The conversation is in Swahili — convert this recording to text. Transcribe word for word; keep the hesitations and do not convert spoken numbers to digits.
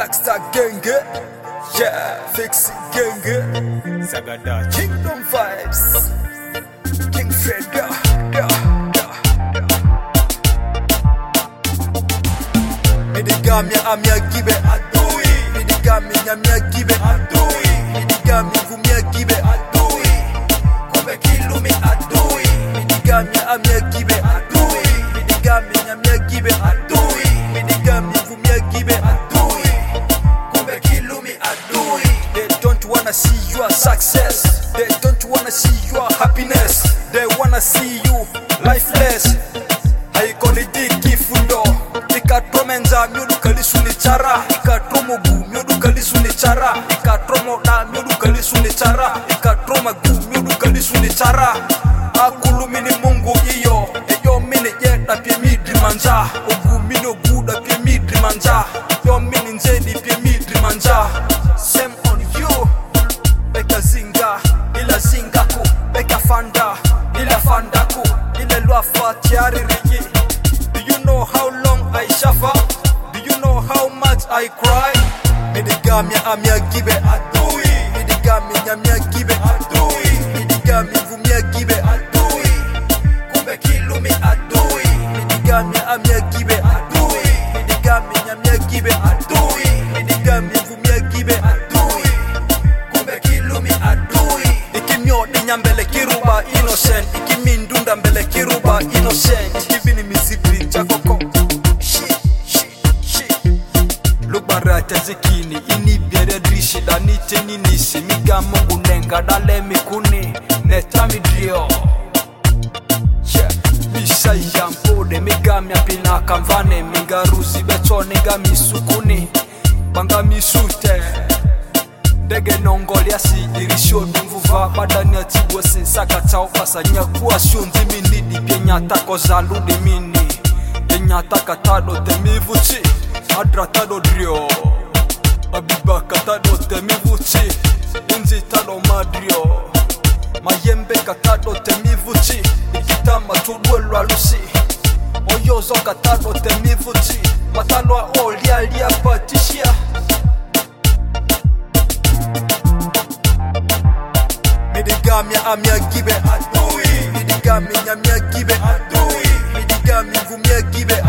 Blackstar Genge, yeah, Fix It Genge, Sagada Kingdom Vibes, King Fred, yeah, yeah, yeah, yeah. Midigami amia gibe adui, midigami nyamia gibe adui, midigami vumia gibe adui, kumbe kilumi adui, midigami amia gibe adui, midigami nyamia gibe adui, midigami vumia gibe adui, kumbe kilumi adui. They don't wanna see your success, they don't wanna see your happiness, they wanna see you lifeless. Haikonidi kifundo ikatomenza myodu kalisu ni chara, ikatomo gu myodu kalisu ni chara, ikatomo da myodu kalisu ni chara, ikatoma gu myodu kalisu ni chara. Akulu mini mungu iyo eyo mini yeda pie midri manja, ogu mini oguda pie midri manja, yo mini nzedi pie midri manja. Same on you, beka zinga ila zingaku, beka fanda ila fandaku, ila luafa tiari rigi. Do you know how long I suffer? Do you know how much I cry? Midigami amia gibe adui, midigami nyamia gibe adui, midigami vumia gibe adui, kumbe kilumi adui, midigami amia gibe adui, midigami nyamia gibe adui, midigami vumia gibe adui, kumbe kilumi adui. Ikimyo ni nyambele kiruba innocent, ikimindunda mbele kiruba innocent, ikivini mizibri chakoko shit shit shit. Lubarata zekini ini biere drishi dani teni nisi miga mungu nenga dale mikuni netami drio. Yeah, bisa yampode miga miapina kamvane minga ruzi beto niga misukuni banga misute. Dege nongolia si irisho dumvuva badani atibwa sinsaka tao pasanya kuwa shunzi minidi pie nyata kozaludi mini pie nyata katado temivuchi adra tado drio abiba katado temivuchi inzi tado madrio mayembe katado temivuchi ikitama tudwelo alusi oyozo katado temivuchi matalwa olia lia patishia. Midigami amia gibe adui, midigami nyamia gibe adui, midigami vumia gibe